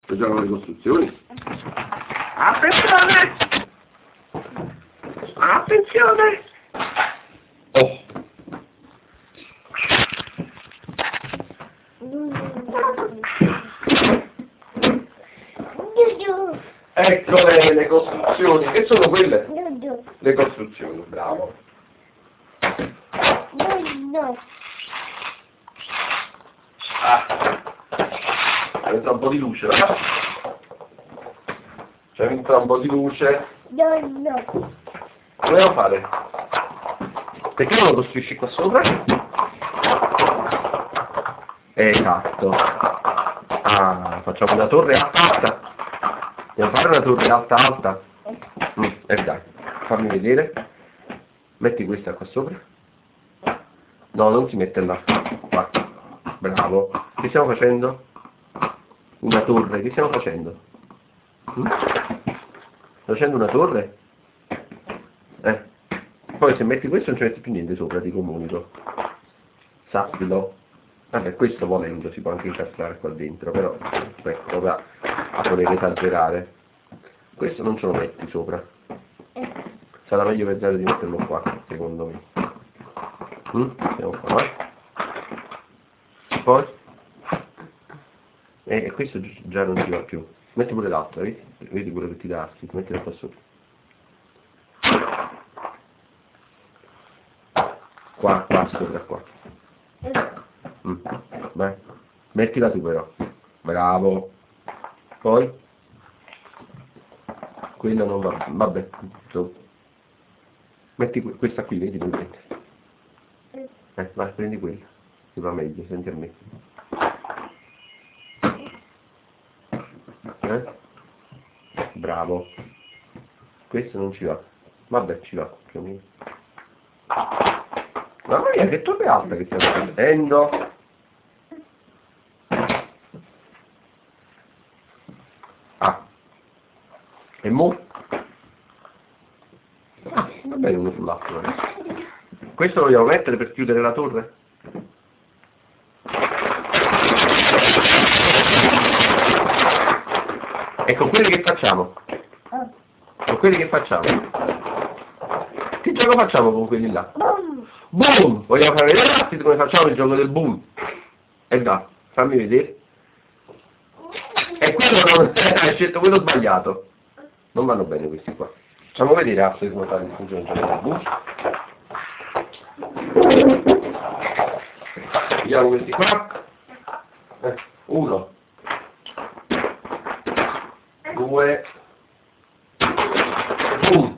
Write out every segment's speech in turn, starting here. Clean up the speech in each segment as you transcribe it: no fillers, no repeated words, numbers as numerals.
Facciamo le costruzioni. Attenzione! Attenzione! Oh! Eccole le costruzioni, che sono quelle? Le costruzioni, bravo. Ah, entra un po' di luce, va? Entra un po' di luce. Come devo fare? Perché non lo costruisci qua sopra? Esatto. Ah, facciamo una torre alta. Andiamo a fare una torre alta. Dai, fammi vedere. Metti questa qua sopra. No, non si mette là. Qua. Bravo. Che stiamo facendo? Una torre. Che stiamo facendo? Sto facendo una torre? Poi se metti questo non ci metti più niente sopra, ti comunico. Sappilo. Vabbè, questo volendo si può anche incastrare qua dentro, però ecco, ora a voler esagerare. Questo non ce lo metti sopra. Sarà meglio pensare di metterlo qua, secondo me. Andiamo qua, poi? E questo già non ci va più. Metti pure l'altro, vedi quello che ti dà, mettilo qua sopra. Qua, sopra, qua. Vai. Mettila tu però. Bravo. Poi? Quella non va. Vabbè. Metti questa qui, vedi dove metti. Vai, prendi quella. Ti va meglio, senti a me. Bravo. Questo non ci va. Vabbè, ci va, più o meno. Mamma mia, che torre alta che stiamo facendo! E mo? Va bene uno sull'altro. Questo lo dobbiamo mettere per chiudere la torre? E con quelli che facciamo? Con quelli che facciamo? Che gioco facciamo con quelli là? Boom! Vogliamo far vedere come facciamo il gioco del boom? Dai, fammi vedere. E quello non hai scelto quello sbagliato. Non vanno bene questi qua. Facciamo vedere altri come fare il funzione del gioco del boom. Vediamo questi qua. 1 2 boom.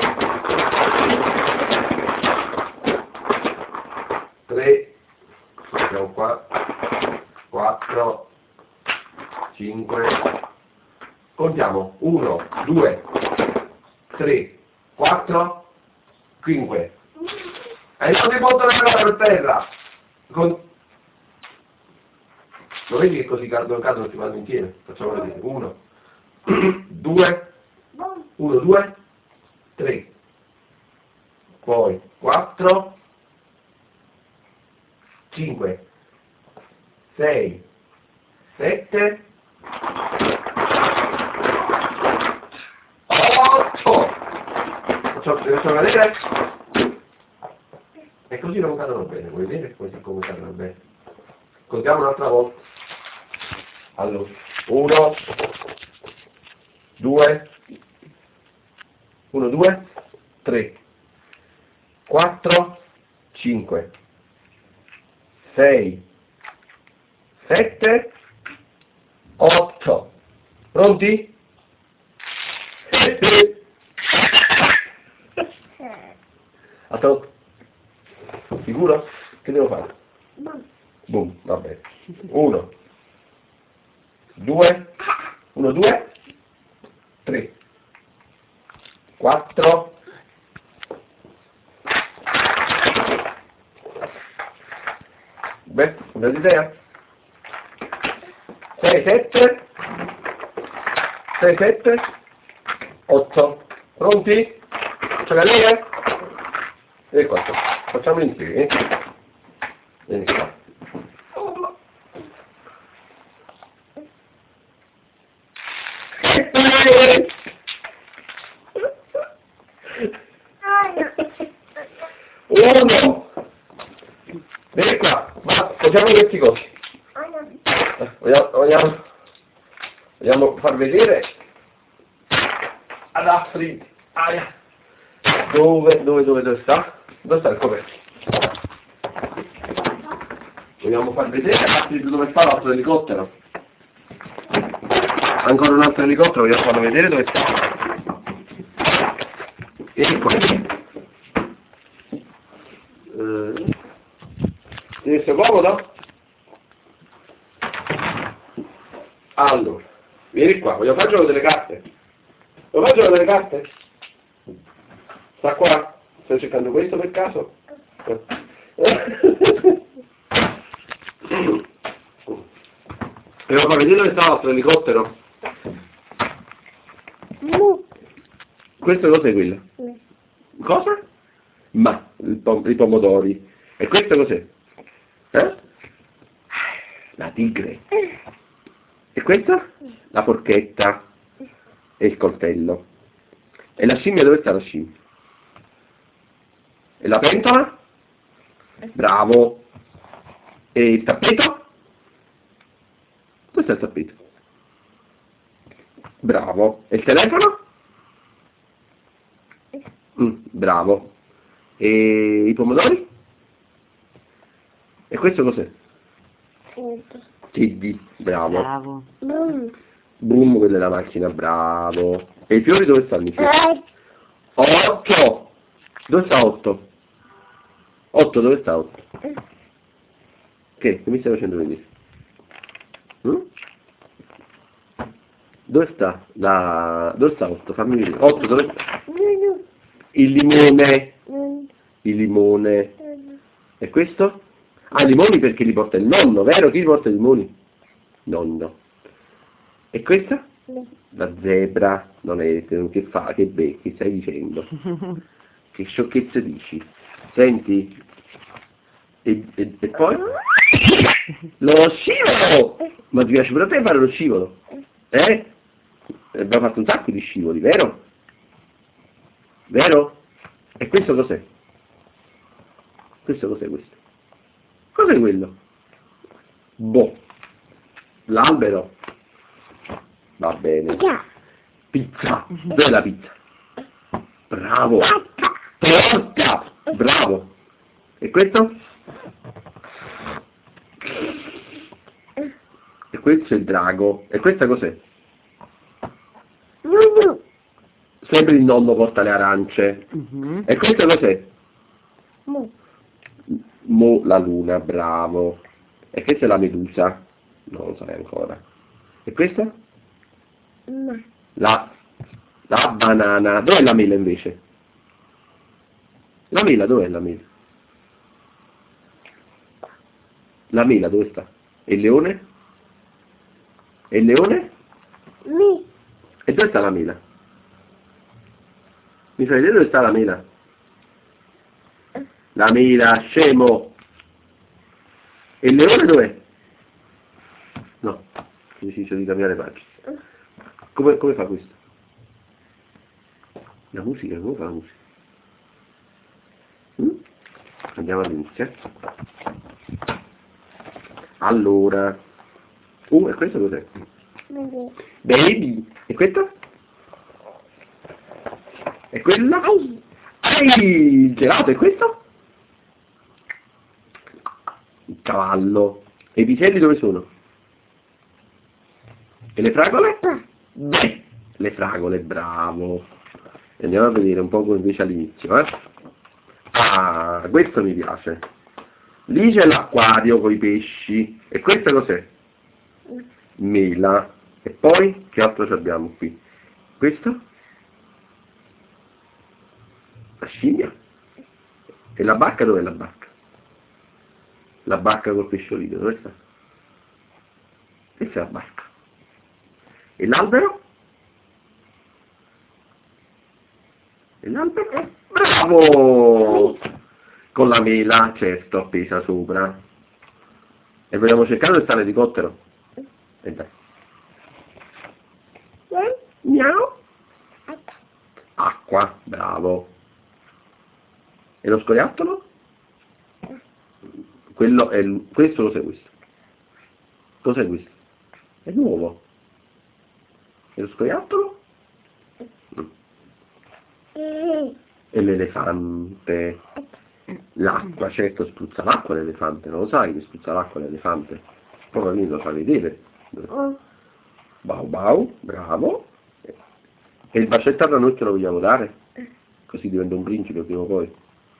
3, andiamo qua, 4, 5, contiamo, 1, 2, 3, 4, 5. E non ti butto la mano per terra! Lo vedi che così caso ti vanno insieme? Facciamo vedere, 1, 2, 1, 2, 3, poi 4, 5, 6, 7, 8. Facciamo vedere? E così non cadono bene, vuoi vedere come cadono bene? Contiamo un'altra volta. Allora, 1, 2, 1, 2, 3, 4, 5, 6, 7, 8. Pronti? A tocco. Sicuro? Che devo fare? Boom, va bene. 1, 2, 1, 2, 3, 4, beh, cambiate idea? 6, 7, 6, 7, 8. Pronti? Faccio cadere? E 4. Facciamoli insieme. Vieni qua. vai! Uno! Vieni qua, facciamo questi cosi. Vogliamo far vedere ad Astrid. Dove sta? Dove sta il coperchio? Vogliamo far vedere ad Astrid dove sta l'altro elicottero? Ancora un altro elicottero, vogliamo farlo vedere dove sta? Vieni qua. Ti messo comodo? Allora, vieni qua, voglio fare il gioco delle carte. Lo faccio delle carte? Sta qua? Stai cercando questo per caso? Devo far vedere dove sta l'altro elicottero? Questo cos'è quello? Cosa? Ma, i pomodori. E questo cos'è? La tigre. E questa? La forchetta. E il coltello. E la scimmia, dove sta la scimmia? E la pentola? Bravo. E il tappeto? Dove sta il tappeto? Bravo. E il telefono? Bravo. E i pomodori? E questo cos'è? Teddy, bravo. Boom, quella è la macchina, bravo. E i fiori dove stanno i fiori? 8! Dove sta 8? 8, dove sta 8? Che mi stai facendo vedere? Dove sta? Dove sta 8? Fammi vedere. 8 dove sta? Il limone. Il limone. E questo? Ah, i limoni perché li porta il nonno, vero? Chi li porta i limoni? Nonno. E questa? La zebra. Non è che fa, che becchi, stai dicendo? Che sciocchezze dici? Senti? E poi? Lo scivolo! Ma ti piace pure a te fare lo scivolo? Abbiamo fatto un sacco di scivoli, vero? Vero? E questo cos'è? Questo cos'è questo? Cos'è quello? Boh. L'albero. Va bene. Pizza. Dov'è la pizza? Bravo. Torta. Bravo. E questo? E questo è il drago. E questa cos'è? Sempre il nonno porta le arance. E questo cos'è? La luna, bravo. E questa è la medusa? Non lo sai ancora. E questa? La banana. Dov'è la mela invece? La mela, dov'è la mela? La mela dove sta? E il leone? E il leone? E dove sta la mela? Mi fai vedere dove sta la mela? La mela, scemo! E il leone dov'è? No, ho deciso di cambiare pagina. Come fa questo? La musica, come fa la musica? Andiamo all'inizio. Allora. E questo cos'è? Baby. E questo? E quella? Il gelato, e questo? Il cavallo. E i piselli dove sono? E le fragole? Beh, le fragole, bravo. Andiamo a vedere un po' come invece all'inizio, Ah, questo mi piace. Lì c'è l'acquario con i pesci. E questo cos'è? Mela. E poi, che altro abbiamo qui? Questo? La scimmia. E la barca, dov'è la barca? La barca col pesciolino, dove sta? Questa è la barca. E l'albero? E l'albero? Bravo! Con la mela, certo, appesa sopra. E vogliamo cercare dove sta l'elicottero? E dai. Miau. Acqua, bravo. E lo scoiattolo? Quello è questo, cos'è questo? Cos'è questo? È nuovo. E lo scoiattolo? E l'elefante? L'acqua, certo, spruzza l'acqua l'elefante, non lo sai che spruzza l'acqua l'elefante? Poi mi lo fa vedere. Bau bau, bravo. E il bacetto al ranocchio lo vogliamo dare? Così diventa un principe prima o poi.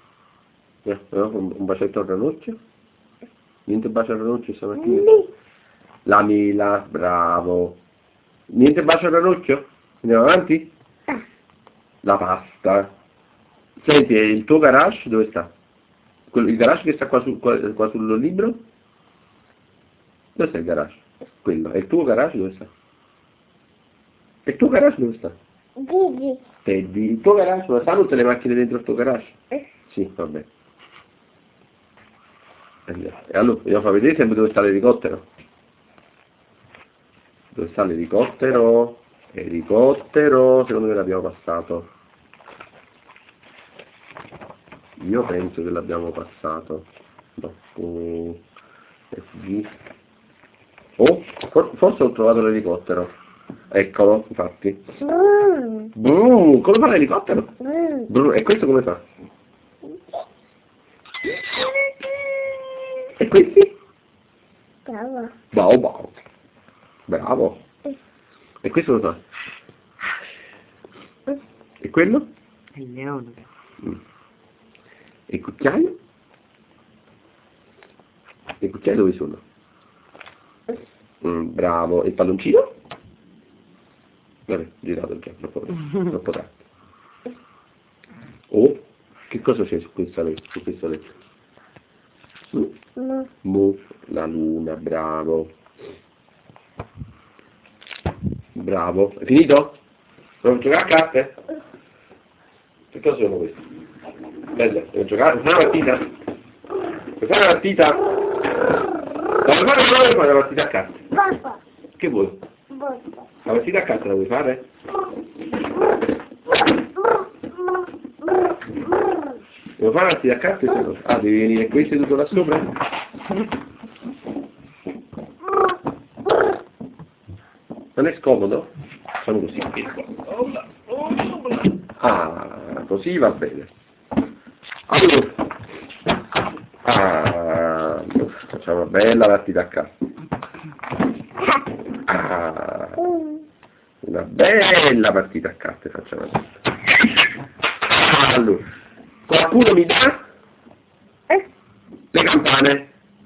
Un bacetto al ranocchio? Niente bacio al ranocchio stamattina? La mela, bravo. Niente bacio al ranocchio? Andiamo avanti? La pasta. Senti, il tuo garage dove sta? Il garage che sta qua sul libro? Dove sta il garage? Quello. E il tuo garage dove sta? E il tuo garage dove sta? Teddy. Il tuo garage dove stanno tutte le macchine dentro il tuo garage? Sì, vabbè. E allora, vogliamo far vedere sempre dove sta l'elicottero? Dove sta l'elicottero? Elicottero, secondo me l'abbiamo passato. Io penso che l'abbiamo passato. No. FG. Oh, forse ho trovato l'elicottero. Eccolo, infatti. Come fa l'elicottero? E questo come fa? E questi? Bravo. Bau bau. Bravo. E questo lo fa? E quello? Il leone. E il cucchiaio? E i cucchiai dove sono? Bravo. E il palloncino? Vabbè, girato già, troppo tardi. Oh, che cosa c'è su questa lettera? La luna, bravo. Bravo. È finito? Vuoi giocare a carte? Che cosa sono questi? Belle, vuoi giocare? Vuoi fare una partita? Vuoi fare una partita? Vuoi fare una partita a carte? Che vuoi? La partita a carte la vuoi fare? Devo fare una partita a carte? Ah, devi venire qui seduto là sopra? Non è scomodo? Facciamo così. Ah, così va bene. Allora, facciamo una bella partita a carte. Una bella partita a carte facciamo adesso. Allora, qualcuno mi dà le campane?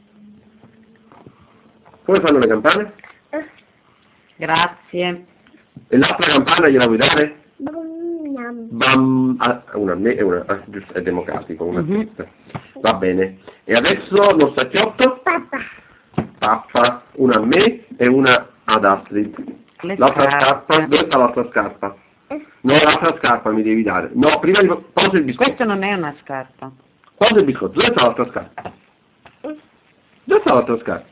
Come fanno le campane? Grazie. E l'altra campana gliela vuoi dare? Bam, una a me e una, giusto, è democratico, una testa. Va bene. E adesso lo stacchiotto? Pappa, una a me e una ad Astrid. L'altra scarpa, dove sta l'altra scarpa? No, l'altra scarpa mi devi dare. No, prima di posa il biscotto. Questo non è una scarpa. Posa il biscotto, dove sta l'altra scarpa? Dove sta l'altra scarpa?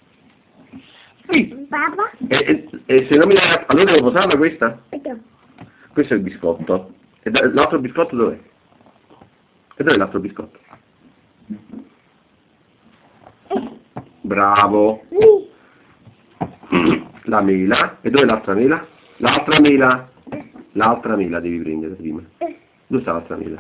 Qui. E se non mi dai, allora devo posarla questa? Questo è il biscotto. E l'altro biscotto dov'è? E dov'è l'altro biscotto? Bravo. La mela. E dov'è l'altra mela? L'altra mela. L'altra mela devi prendere prima. Dove sta l'altra mela?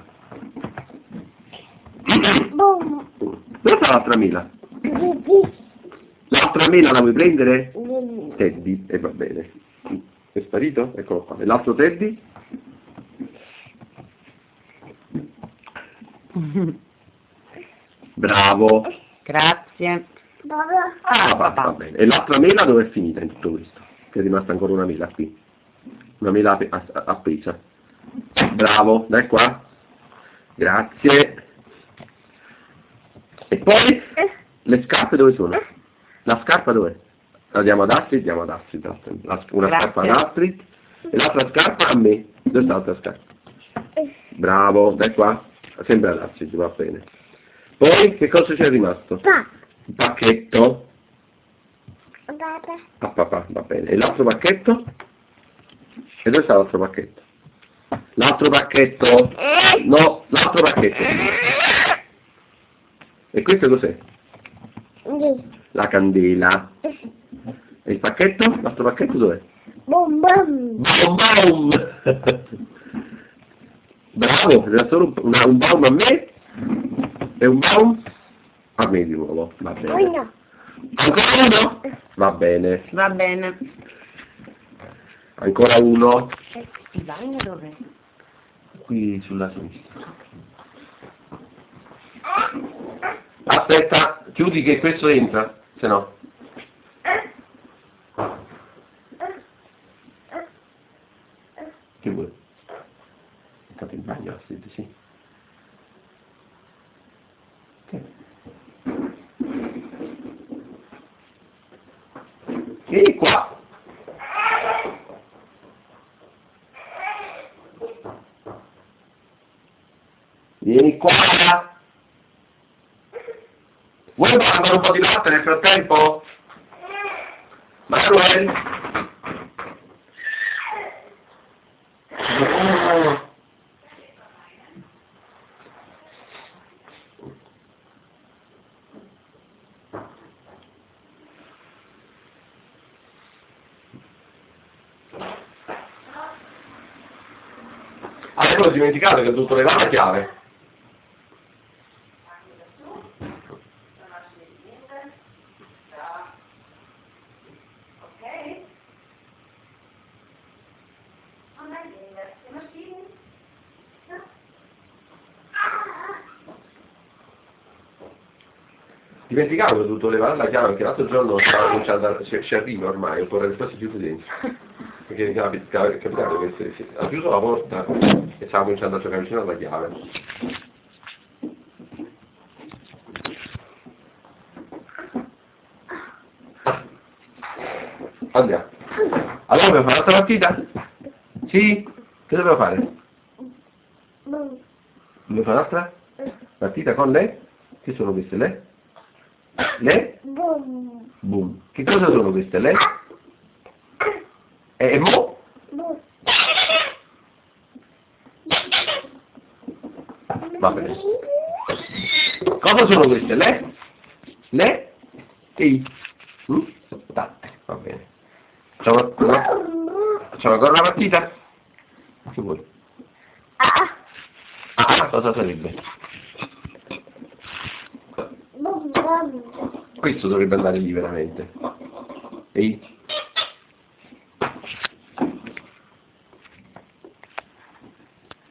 Dove sta l'altra mela? L'altra mela la vuoi prendere? Teddy. E va bene. È sparito? Eccolo qua. E l'altro Teddy? Bravo. Grazie. Va bene. E l'altra mela dove è finita in tutto questo? Che è rimasta ancora una mela qui. Una mela appesa. Bravo, dai qua. Grazie. E poi? Le scarpe dove sono? La scarpa dov'è? La diamo ad Astrid? Diamo ad Astrid. Una scarpa ad Astrid. E l'altra scarpa a me. Dove sta l'altra scarpa? Bravo, dai qua. Sempre ad Astrid, va bene. Poi che cosa c'è rimasto? Il pacchetto. A papà, va bene. E l'altro pacchetto? E dove sta l'altro pacchetto? L'altro pacchetto! No, l'altro pacchetto! E questo cos'è? La candela. E il pacchetto? L'altro pacchetto dov'è? Bum bum. Baum baum! Bravo, era solo un baum a me e un baum a me di nuovo. Va bene. Uno. Ancora uno? Va bene. Va bene. Ancora uno. Il bagno dov'è? Qui sulla sinistra. Aspetta, chiudi che questo entra, se no. Che vuoi? È stato in bagno, Astrid, sì. Che? Vieni qua! Vieni qua! Vuoi prendere un po' di latte nel frattempo? Manuel? Avevo dimenticato che ho dovuto levare la chiave. Dimenticavo che ho dovuto levare la chiave, perché l'altro giorno stavo cominciando ci arriva ormai, occorre che poi si chiude dentro. Perché è capitato che ha chiuso la porta e stava cominciando a giocare vicino alla chiave. Andiamo. Allora dobbiamo fare un'altra partita? Sì? Che dobbiamo fare? Bum. Dobbiamo fare un'altra partita con lei? Che sono queste lei? Le? Bum. Boom. Che cosa sono queste le? E mo? Bum. Va bene. Cosa sono queste le? Le? E? Tatte, va bene. Facciamo ancora una partita? Che vuoi? Ah, cosa sarebbe? Bum bum. Questo dovrebbe andare lì veramente. Ehi?